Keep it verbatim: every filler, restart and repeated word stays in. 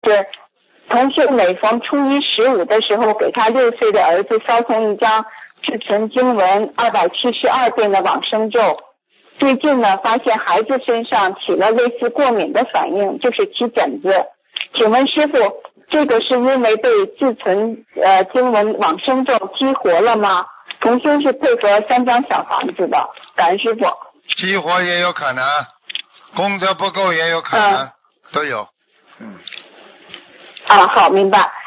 是同学每逢初一十五的时候，给他六岁的儿子烧送一张至存经文二百七十二遍的往生咒。最近呢，发现孩子身上起了类似过敏的反应，就是起疹子。请问师傅，这个是因为被自存呃经文往生咒激活了吗？同修是配合三张小房子的，感恩师傅。 激活也有可能，功德不够也有可能，嗯、都有。嗯。 啊，好，明白。